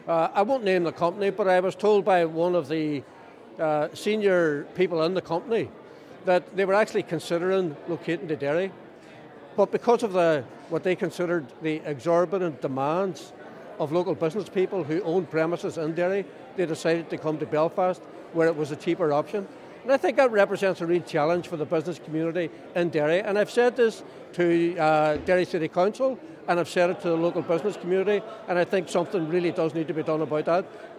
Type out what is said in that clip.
I won't name the company, but I was told by one of the senior people in the company that they were actually considering locating to Derry. But because of what they considered the exorbitant demands of local business people who own premises in Derry, they decided to come to Belfast where it was a cheaper option. And I think that represents a real challenge for the business community in Derry. And I've said this to Derry City Council, and I've said it to the local business community, and I think something really does need to be done about that.